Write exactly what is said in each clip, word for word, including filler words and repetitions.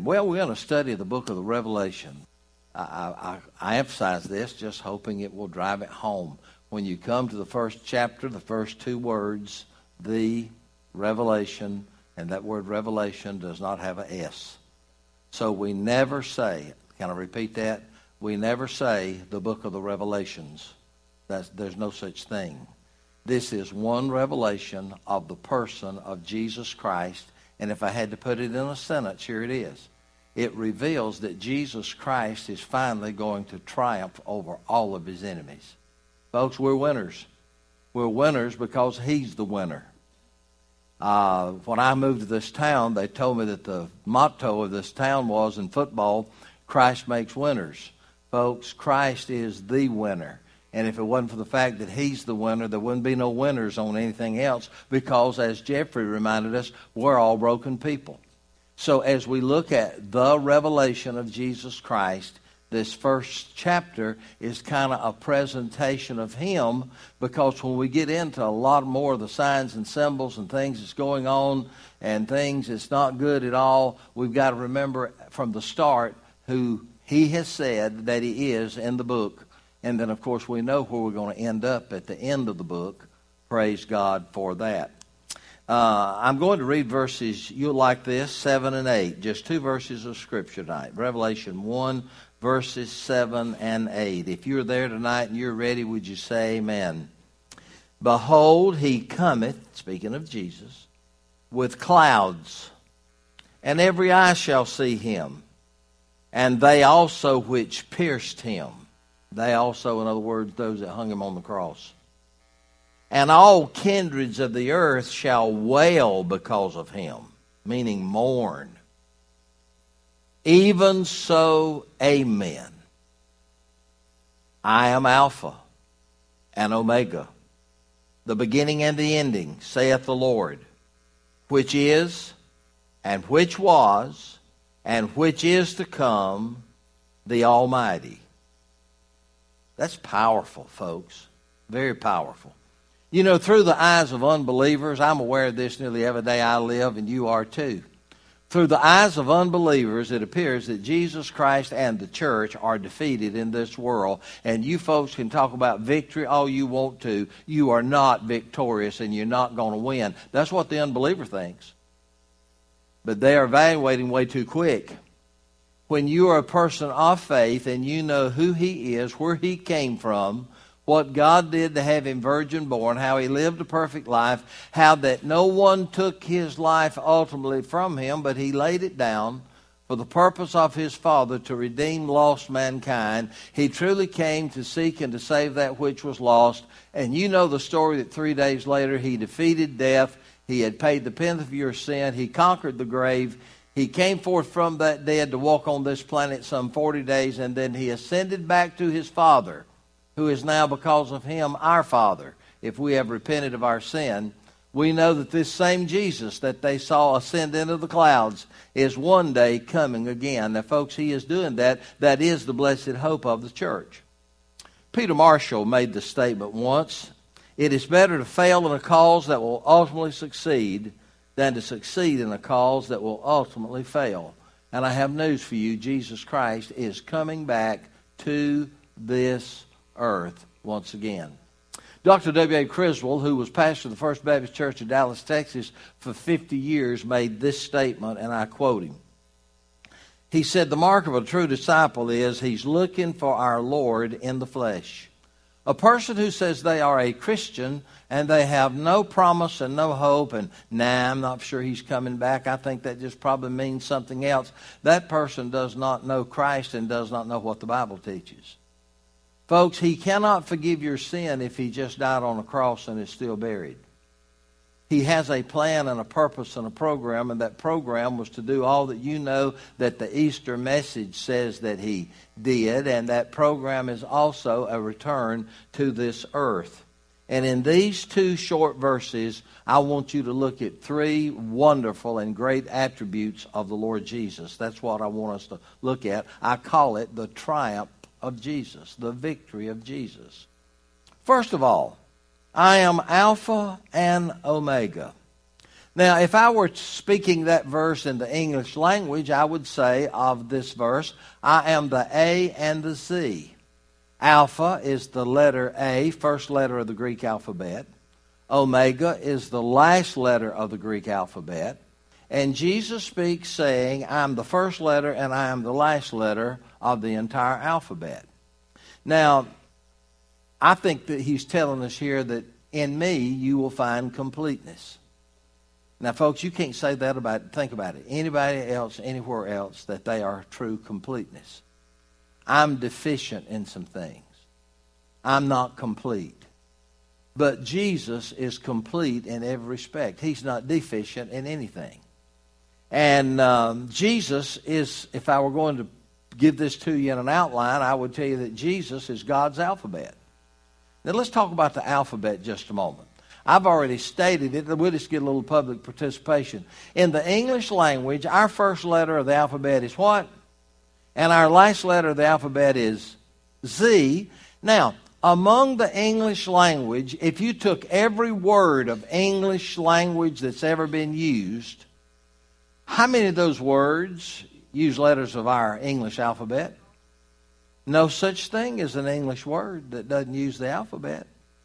Well, we're going to study the book of the Revelation. I, I, I emphasize this just hoping it will drive it home. When you come to the first chapter, the first two words, the Revelation, and that word revelation does not have an S. So we never say, can I repeat that? We never say the book of the Revelations. That's, there's no such thing. This is one revelation of the person of Jesus Christ. And if I had to put it in a sentence, here it is. It reveals that Jesus Christ is finally going to triumph over all of his enemies. Folks, we're winners. We're winners because he's the winner. Uh, when I moved to this town, they told me that the motto of this town was, in football, Christ makes winners. Folks, Christ is the winner. And if it wasn't for the fact that he's the winner, there wouldn't be no winners on anything else because, as Jeffrey reminded us, we're all broken people. So as we look at the revelation of Jesus Christ, this first chapter is kind of a presentation of him, because when we get into a lot more of the signs and symbols and things that's going on and things that's not good at all, we've got to remember from the start who he has said that he is in the book. And then, of course, we know where we're going to end up at the end of the book. Praise God for that. Uh, I'm going to read verses, you'll like this, seven and eight. Just two verses of Scripture tonight. Revelation one, verses seven and eight. If you're there tonight and you're ready, would you say amen? Behold, he cometh, speaking of Jesus, with clouds, and every eye shall see him, and they also which pierced him. They also, in other words, those that hung him on the cross. And all kindreds of the earth shall wail because of him, meaning mourn. Even so, amen. I am Alpha and Omega, the beginning and the ending, saith the Lord, which is, and which was, and which is to come, the Almighty. That's powerful, folks. Very powerful. You know, through the eyes of unbelievers, I'm aware of this nearly every day I live, and you are too. Through the eyes of unbelievers, it appears that Jesus Christ and the church are defeated in this world. And you folks can talk about victory all you want to. You are not victorious, and you're not going to win. That's what the unbeliever thinks. But they are evaluating way too quick. When you are a person of faith and you know who he is, where he came from, what God did to have him virgin born, how he lived a perfect life, how that no one took his life ultimately from him, but he laid it down for the purpose of his Father to redeem lost mankind. He truly came to seek and to save that which was lost. And you know the story that three days later he defeated death. He had paid the penalty of your sin. He conquered the grave. He came forth from that dead to walk on this planet some forty days, and then he ascended back to his Father, who is now, because of him, our Father. If we have repented of our sin, we know that this same Jesus that they saw ascend into the clouds is one day coming again. Now, folks, he is doing that. That is the blessed hope of the church. Peter Marshall made the statement once, it is better to fail in a cause that will ultimately succeed than to succeed in a cause that will ultimately fail. And I have news for you. Jesus Christ is coming back to this earth once again. Doctor W A Criswell, who was pastor of the First Baptist Church in Dallas, Texas for fifty years, made this statement, and I quote him. He said, the mark of a true disciple is he's looking for our Lord in the flesh. A person who says they are a Christian and they have no promise and no hope and, nah, I'm not sure he's coming back, I think that just probably means something else. That person does not know Christ and does not know what the Bible teaches. Folks, he cannot forgive your sin if he just died on a cross and is still buried. He has a plan and a purpose and a program, and that program was to do all that you know that the Easter message says that he did, and that program is also a return to this earth. And in these two short verses, I want you to look at three wonderful and great attributes of the Lord Jesus. That's what I want us to look at. I call it the triumph of Jesus, the victory of Jesus. First of all, I am Alpha and Omega. Now, if I were speaking that verse in the English language, I would say of this verse, I am the A and the Z. Alpha is the letter A, first letter of the Greek alphabet. Omega is the last letter of the Greek alphabet. And Jesus speaks saying, I'm the first letter and I am the last letter of the entire alphabet. Now, I think that he's telling us here that in me you will find completeness. Now, folks, you can't say that about, think about it, anybody else, anywhere else, that they are true completeness. I'm deficient in some things. I'm not complete. But Jesus is complete in every respect. He's not deficient in anything. And um, Jesus is, if I were going to give this to you in an outline, I would tell you that Jesus is God's alphabet. Now, let's talk about the alphabet just a moment. I've already stated it. We'll just get a little public participation. In the English language, our first letter of the alphabet is what? And our last letter of the alphabet is Z. Now, among the English language, if you took every word of English language that's ever been used, how many of those words use letters of our English alphabet? No such thing as an English word that doesn't use the alphabet.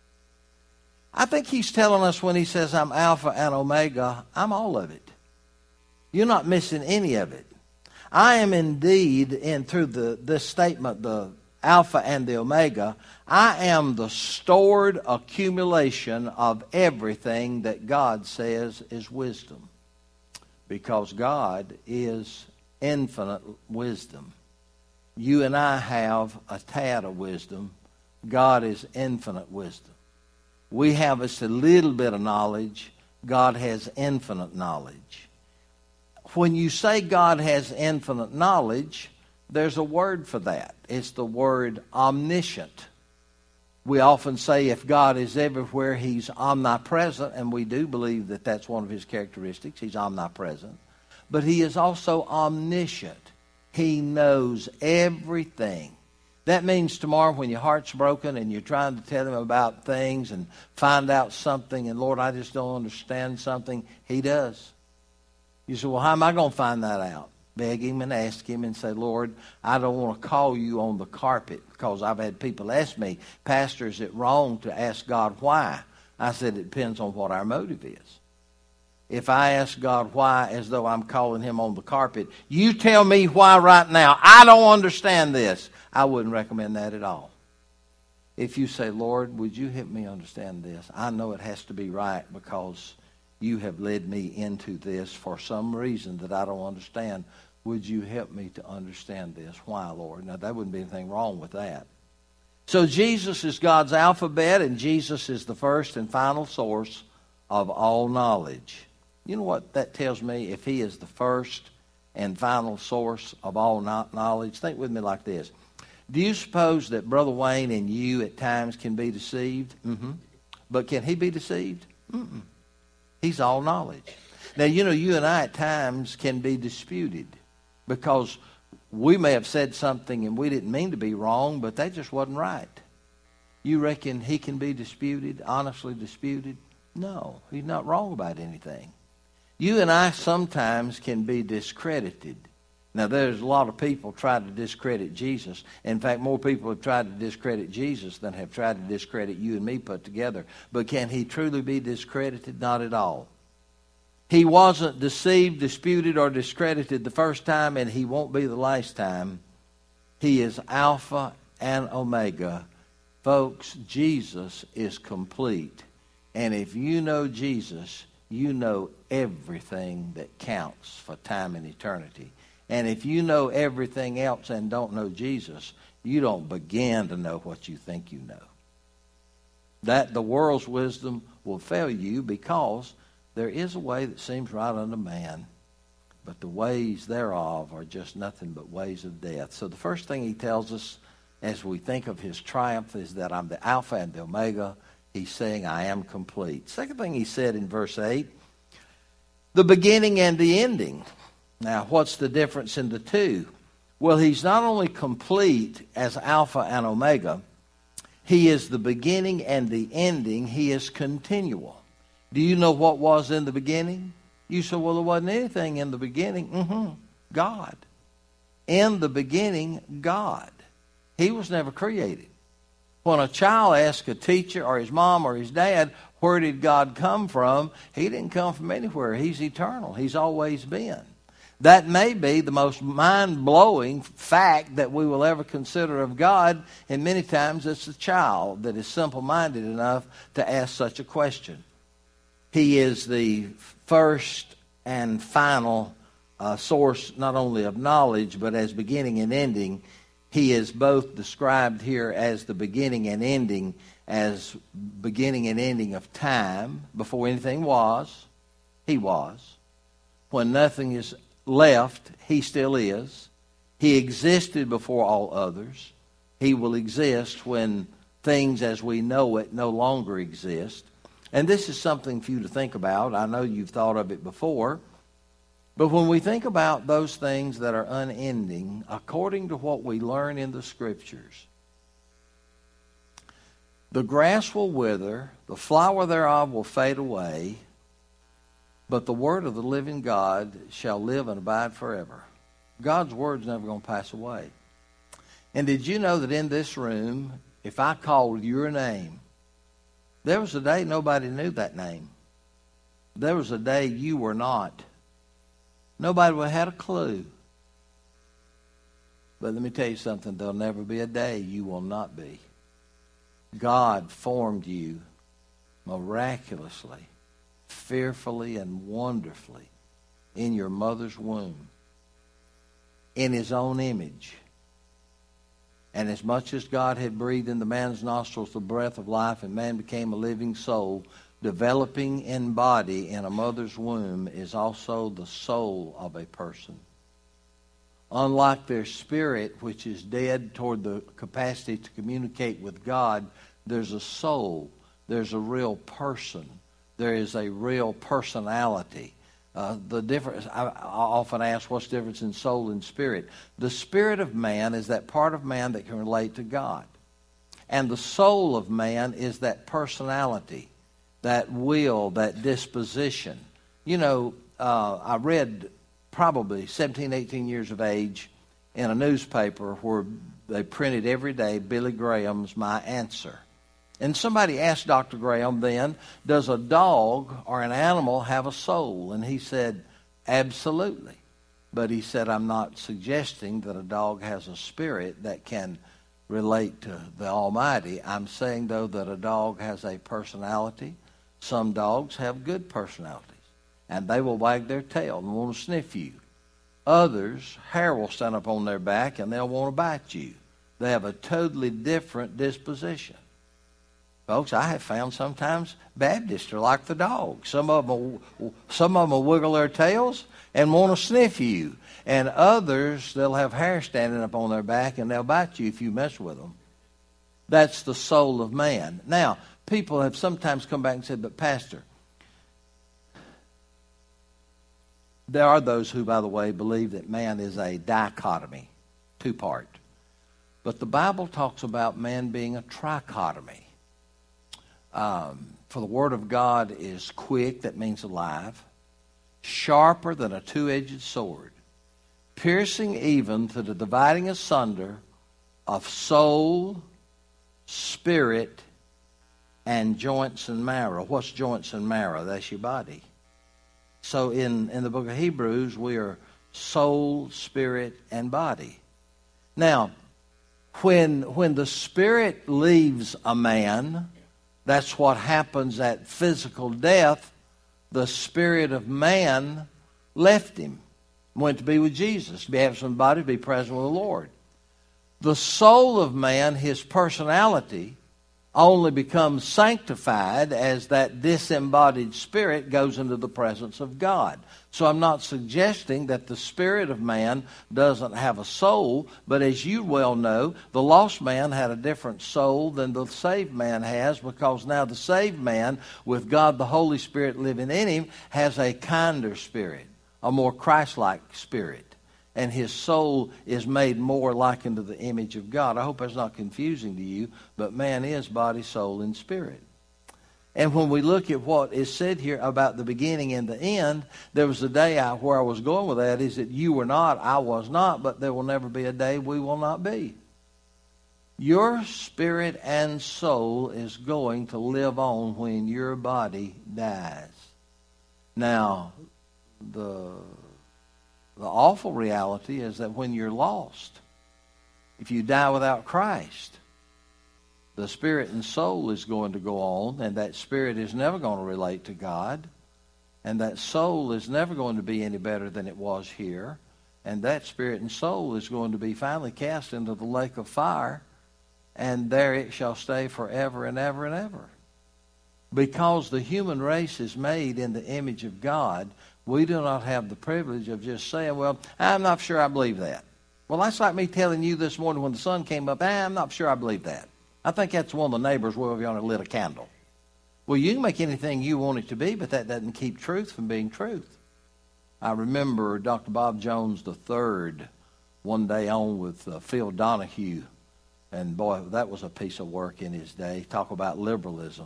I think he's telling us when he says I'm Alpha and Omega, I'm all of it. You're not missing any of it. I am indeed, in through the this statement, the Alpha and the Omega, I am the stored accumulation of everything that God says is wisdom. Because God is infinite wisdom. You and I have a tad of wisdom. God is infinite wisdom. We have just a little bit of knowledge. God has infinite knowledge. When you say God has infinite knowledge, there's a word for that. It's the word omniscient. We often say if God is everywhere, He's omnipresent, and we do believe that that's one of His characteristics. He's omnipresent. But He is also omniscient. He knows everything. That means tomorrow when your heart's broken and you're trying to tell Him about things and find out something, and Lord, I just don't understand something, He does. You say, well, how am I going to find that out? Beg Him and ask Him and say, Lord, I don't want to call you on the carpet, because I've had people ask me, Pastor, is it wrong to ask God why? I said, it depends on what our motive is. If I ask God why as though I'm calling Him on the carpet, you tell me why right now. I don't understand this. I wouldn't recommend that at all. If you say, Lord, would you help me understand this? I know it has to be right because you have led me into this for some reason that I don't understand. Would you help me to understand this? Why, Lord? Now, there wouldn't be anything wrong with that. So Jesus is God's alphabet, and Jesus is the first and final source of all knowledge. You know what that tells me? If He is the first and final source of all knowledge, think with me like this. Do you suppose that Brother Wayne and you at times can be deceived? Mm-hmm. But can he be deceived? Mm-mm. He's all knowledge. Now, you know, you and I at times can be disputed because we may have said something and we didn't mean to be wrong, but that just wasn't right. You reckon he can be disputed, honestly disputed? No, he's not wrong about anything. You and I sometimes can be discredited. Now, there's a lot of people try to discredit Jesus. In fact, more people have tried to discredit Jesus than have tried to discredit you and me put together. But can He truly be discredited? Not at all. He wasn't deceived, disputed, or discredited the first time, and He won't be the last time. He is Alpha and Omega. Folks, Jesus is complete. And if you know Jesus, you know everything that counts for time and eternity. And if you know everything else and don't know Jesus, you don't begin to know what you think you know. That the world's wisdom will fail you, because there is a way that seems right unto man, but the ways thereof are just nothing but ways of death. So the first thing He tells us as we think of His triumph is that I'm the Alpha and the Omega. He's saying I am complete. Second thing He said in verse eight, the beginning and the ending. Now, what's the difference in the two? Well, He's not only complete as Alpha and Omega, He is the beginning and the ending. He is continual. Do you know what was in the beginning? You say, well, there wasn't anything in the beginning. Mm-hmm. God. In the beginning, God. He was never created. When a child asks a teacher or his mom or his dad, where did God come from? He didn't come from anywhere. He's eternal. He's always been. That may be the most mind-blowing fact that we will ever consider of God, and many times it's a child that is simple-minded enough to ask such a question. He is the first and final uh, source not only of knowledge, but as beginning and ending. He is both described here as the beginning and ending, as beginning and ending of time. Before anything was, he was. When nothing is left, he still is. He existed before all others. He will exist when things as we know it no longer exist. And this is something for you to think about. I know you've thought of it before. But when we think about those things that are unending, according to what we learn in the Scriptures, the grass will wither, the flower thereof will fade away, but the word of the living God shall live and abide forever. God's word's never going to pass away. And did you know that in this room, if I called your name, there was a day nobody knew that name. There was a day you were not. Nobody would have had a clue. But let me tell you something. There'll never be a day you will not be. God formed you miraculously, fearfully, and wonderfully in your mother's womb, in his own image. And as much as God had breathed into man's nostrils the breath of life, and man became a living soul, developing in body in a mother's womb is also the soul of a person. Unlike their spirit, which is dead toward the capacity to communicate with God, there's a soul. There's a real person. There is a real personality. Uh, the difference, I, I often ask, what's the difference in soul and spirit? The spirit of man is that part of man that can relate to God. And the soul of man is that personality, that will, that disposition. You know, uh, I read probably seventeen, eighteen years of age in a newspaper where they printed every day Billy Graham's My Answer. And somebody asked Doctor Graham then, does a dog or an animal have a soul? And he said, absolutely. But he said, I'm not suggesting that a dog has a spirit that can relate to the Almighty. I'm saying, though, that a dog has a personality. Some dogs have good personalities, and they will wag their tail and want to sniff you. Others, hair will stand up on their back, and they'll want to bite you. They have a totally different disposition. Folks, I have found sometimes Baptists are like the dog. Some of them will, some of them will wiggle their tails and want to sniff you. And others, they'll have hair standing up on their back, and they'll bite you if you mess with them. That's the soul of man. Now, people have sometimes come back and said, but Pastor, there are those who, by the way, believe that man is a dichotomy, two-part. But the Bible talks about man being a trichotomy. Um, for the Word of God is quick, that means alive, sharper than a two-edged sword, piercing even to the dividing asunder of soul, spirit, and joints and marrow. What's joints and marrow? That's your body. So in, in the book of Hebrews, we are soul, spirit, and body. Now, when, when the spirit leaves a man, that's what happens at physical death. The spirit of man left him, went to be with Jesus, to be absent from the body, to be present with the Lord. The soul of man, his personality, only becomes sanctified as that disembodied spirit goes into the presence of God. So I'm not suggesting that the spirit of man doesn't have a soul, but as you well know, the lost man had a different soul than the saved man has, because now the saved man, with God the Holy Spirit living in him, has a kinder spirit, a more Christ-like spirit. And his soul is made more like into the image of God. I hope that's not confusing to you, but man is body, soul, and spirit. And when we look at what is said here about the beginning and the end, there was a day I, where I was going with that is that you were not, I was not, but there will never be a day we will not be. Your spirit and soul is going to live on when your body dies. Now, the, the awful reality is that when you're lost, if you die without Christ, the spirit and soul is going to go on, and that spirit is never going to relate to God, and that soul is never going to be any better than it was here, and that spirit and soul is going to be finally cast into the lake of fire, and there it shall stay forever and ever and ever. Because the human race is made in the image of God, we do not have the privilege of just saying, well, I'm not sure I believe that. Well, that's like me telling you this morning when the sun came up, ah, I'm not sure I believe that. I think that's one of the neighbors where we only lit a candle. Well, you can make anything you want it to be, but that doesn't keep truth from being truth. I remember Doctor Bob Jones the third one day on with uh, Phil Donahue. And boy, that was a piece of work in his day. Talk about liberalism.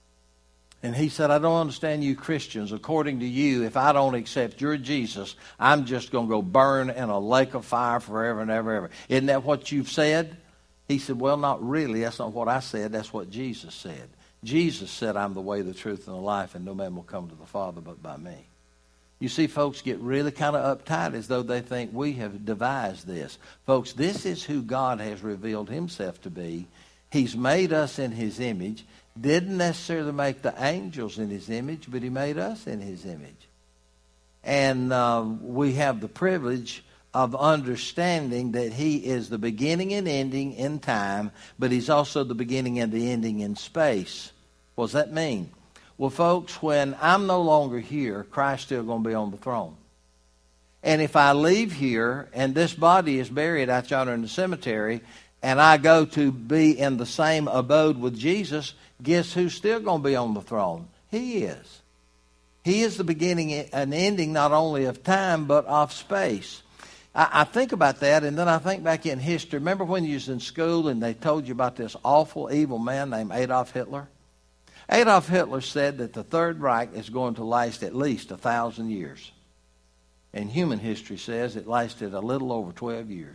And he said, I don't understand you Christians. According to you, if I don't accept your Jesus, I'm just going to go burn in a lake of fire forever and ever and ever. Isn't that what you've said? He said, well, not really. That's not what I said. That's what Jesus said. Jesus said, I'm the way, the truth, and the life, and no man will come to the Father but by me. You see, folks get really kind of uptight as though they think we have devised this. Folks, this is who God has revealed himself to be. He's made us in his image. Didn't necessarily make the angels in his image, but he made us in his image. And uh, we have the privilege of understanding that he is the beginning and ending in time, but he's also the beginning and the ending in space. What does that mean? Well, folks, when I'm no longer here, Christ's still going to be on the throne. And if I leave here and this body is buried out yonder in the cemetery and I go to be in the same abode with Jesus, guess who's still going to be on the throne? He is. He is the beginning and ending not only of time but of space. I, I think about that, and then I think back in history. Remember when you was in school and they told you about this awful, evil man named Adolf Hitler? Adolf Hitler said that the Third Reich is going to last at least a thousand years. And human history says it lasted a little over twelve years.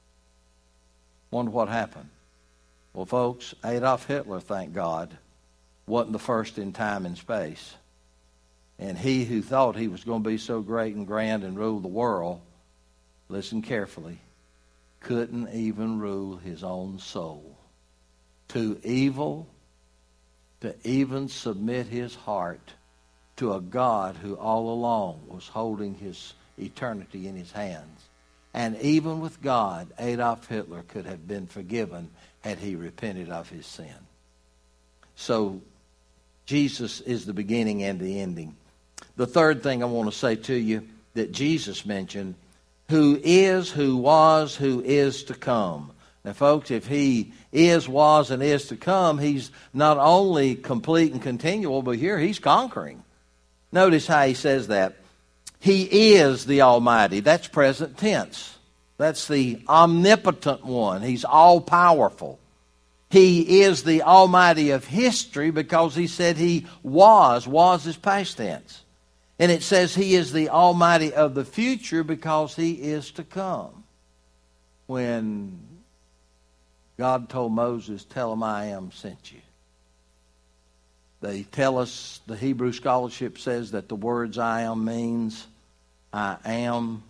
Wonder what happened. Well, folks, Adolf Hitler, thank God, wasn't the first in time and space. And he who thought he was going to be so great and grand and rule the world, listen carefully, couldn't even rule his own soul. Too evil to even submit his heart to a God who all along was holding his eternity in his hands. And even with God, Adolf Hitler could have been forgiven had he repented of his sin. So, Jesus is the beginning and the ending. The third thing I want to say to you that Jesus mentioned, who is, who was, who is to come. Now, folks, if he is, was, and is to come, he's not only complete and continual, but here he's conquering. Notice how he says that. He is the Almighty. That's present tense. That's the omnipotent one. He's all-powerful. He is the Almighty of history because he said he was. Was is past tense. And it says he is the Almighty of the future because he is to come. When God told Moses, tell him I am sent you. They tell us, the Hebrew scholarship says that the words I am means I am,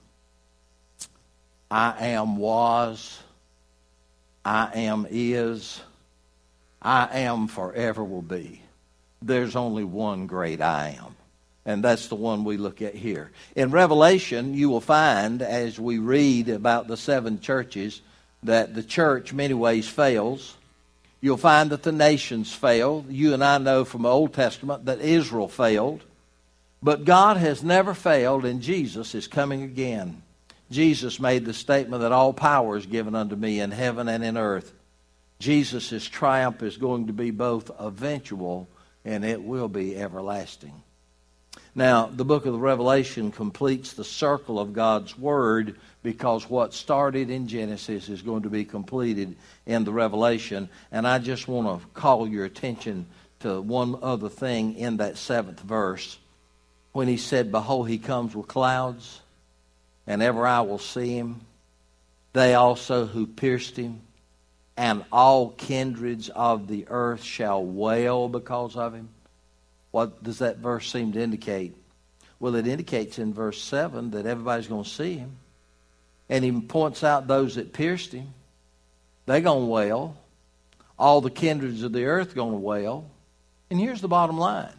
I am was, I am is, I am forever will be. There's only one great I am. And that's the one we look at here. In Revelation, you will find, as we read about the seven churches, that the church many ways fails. You'll find that the nations fail. You and I know from the Old Testament that Israel failed. But God has never failed, and Jesus is coming again. Jesus made the statement that all power is given unto me in heaven and in earth. Jesus' triumph is going to be both eventual and it will be everlasting. Now, the book of the Revelation completes the circle of God's Word because what started in Genesis is going to be completed in the Revelation. And I just want to call your attention to one other thing in that seventh verse when he said, behold, he comes with clouds, and every eye will see him. They also who pierced him, and all kindreds of the earth shall wail because of him. What does that verse seem to indicate? Well, it indicates in verse seven that everybody's going to see him. And he points out those that pierced him. They're going to wail. All the kindreds of the earth are going to wail. And here's the bottom line.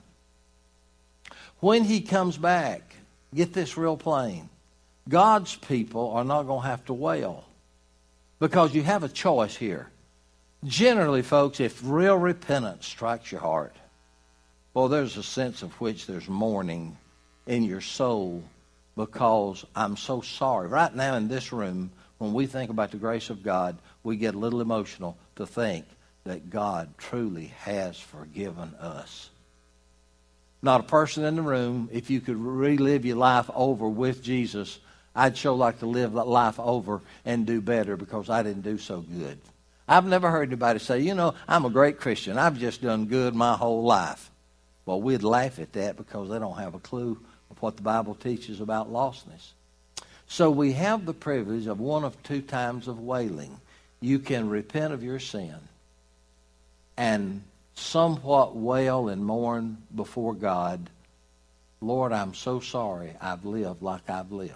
When he comes back, get this real plain. God's people are not going to have to wail. Because you have a choice here. Generally, folks, if real repentance strikes your heart, well, there's a sense of which there's mourning in your soul because I'm so sorry. Right now in this room, when we think about the grace of God, we get a little emotional to think that God truly has forgiven us. Not a person in the room, if you could relive your life over with Jesus, I'd sure like to live life over and do better because I didn't do so good. I've never heard anybody say, you know, I'm a great Christian. I've just done good my whole life. Well, we'd laugh at that because they don't have a clue of what the Bible teaches about lostness. So we have the privilege of one of two times of wailing. You can repent of your sin and somewhat wail and mourn before God, Lord, I'm so sorry I've lived like I've lived.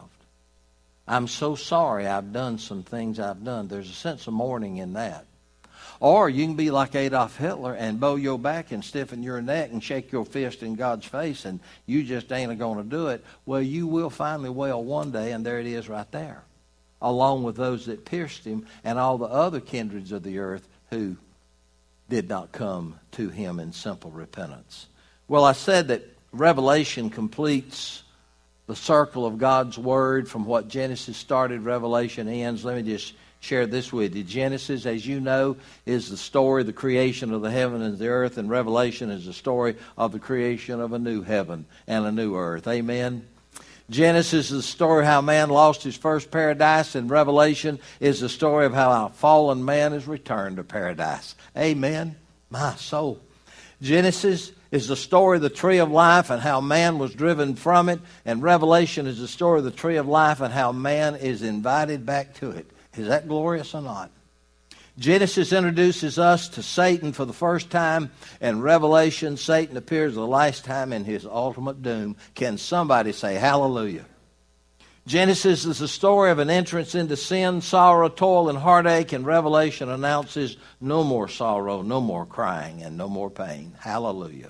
I'm so sorry I've done some things I've done. There's a sense of mourning in that. Or you can be like Adolf Hitler and bow your back and stiffen your neck and shake your fist in God's face and you just ain't going to do it. Well, you will finally wail one day, and there it is right there, along with those that pierced him and all the other kindreds of the earth who did not come to him in simple repentance. Well, I said that Revelation completes the circle of God's Word from what Genesis started, Revelation ends. Let me just share this with you. Genesis, as you know, is the story of the creation of the heaven and the earth, and Revelation is the story of the creation of a new heaven and a new earth. Amen? Genesis is the story of how man lost his first paradise, and Revelation is the story of how a fallen man is returned to paradise. Amen? My soul. Genesis is the story of the tree of life and how man was driven from it, and Revelation is the story of the tree of life and how man is invited back to it. Is that glorious or not? Genesis introduces us to Satan for the first time, and Revelation, Satan appears the last time in his ultimate doom. Can somebody say hallelujah? Genesis is the story of an entrance into sin, sorrow, toil, and heartache, and Revelation announces no more sorrow, no more crying, and no more pain. Hallelujah.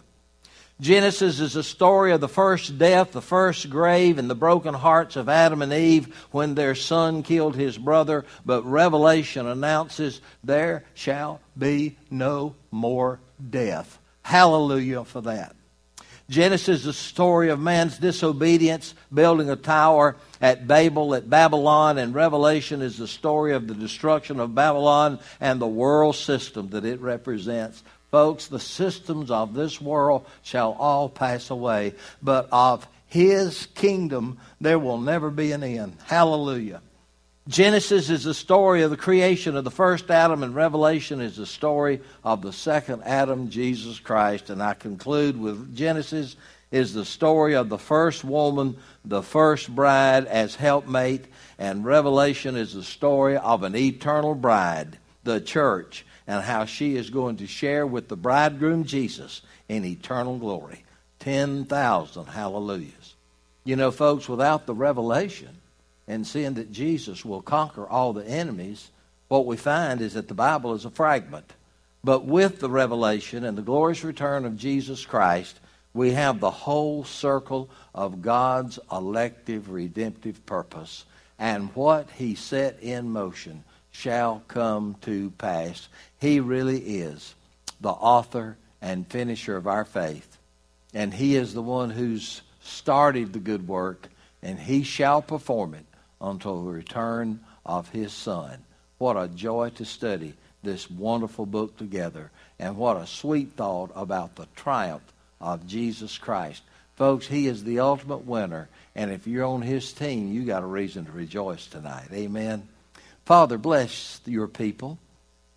Genesis is the story of the first death, the first grave, and the broken hearts of Adam and Eve when their son killed his brother. But Revelation announces there shall be no more death. Hallelujah for that. Genesis is the story of man's disobedience, building a tower at Babel, at Babylon, and Revelation is the story of the destruction of Babylon and the world system that it represents. Folks, the systems of this world shall all pass away, but of his kingdom there will never be an end. Hallelujah. Genesis is the story of the creation of the first Adam, and Revelation is the story of the second Adam, Jesus Christ. And I conclude with Genesis is the story of the first woman, the first bride as helpmate, and Revelation is the story of an eternal bride, the church, and how she is going to share with the bridegroom Jesus in eternal glory. ten thousand hallelujahs. You know, folks, without the revelation and seeing that Jesus will conquer all the enemies, what we find is that the Bible is a fragment. But with the revelation and the glorious return of Jesus Christ, we have the whole circle of God's elective, redemptive purpose. And what he set in motion shall come to pass. He really is the author and finisher of our faith. And he is the one who's started the good work, and he shall perform it until the return of his Son. What a joy to study this wonderful book together, and what a sweet thought about the triumph of Jesus Christ. Folks, he is the ultimate winner, and if you're on his team, you got a reason to rejoice tonight. Amen. Father, bless your people.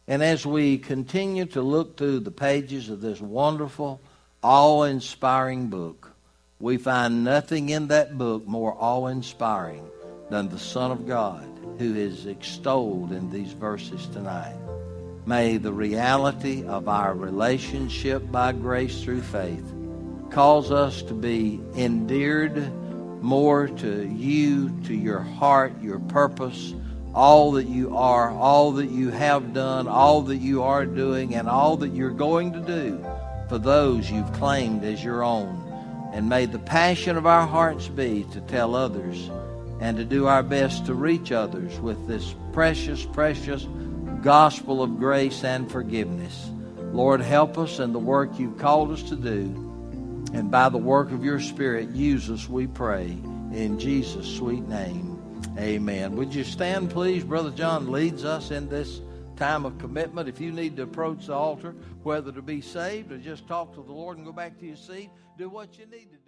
And as we continue to look through the pages of this wonderful, awe-inspiring book, we find nothing in that book more awe-inspiring than the Son of God, who is extolled in these verses tonight. May the reality of our relationship by grace through faith cause us to be endeared more to you, to your heart, your purpose, all that you are, all that you have done, all that you are doing, and all that you're going to do for those you've claimed as your own. And may the passion of our hearts be to tell others and to do our best to reach others with this precious, precious gospel of grace and forgiveness. Lord, help us in the work you've called us to do. And by the work of your Spirit, use us, we pray. In Jesus' sweet name, amen. Would you stand, please? Brother John leads us in this time of commitment. If you need to approach the altar, whether to be saved or just talk to the Lord and go back to your seat, do what you need to do.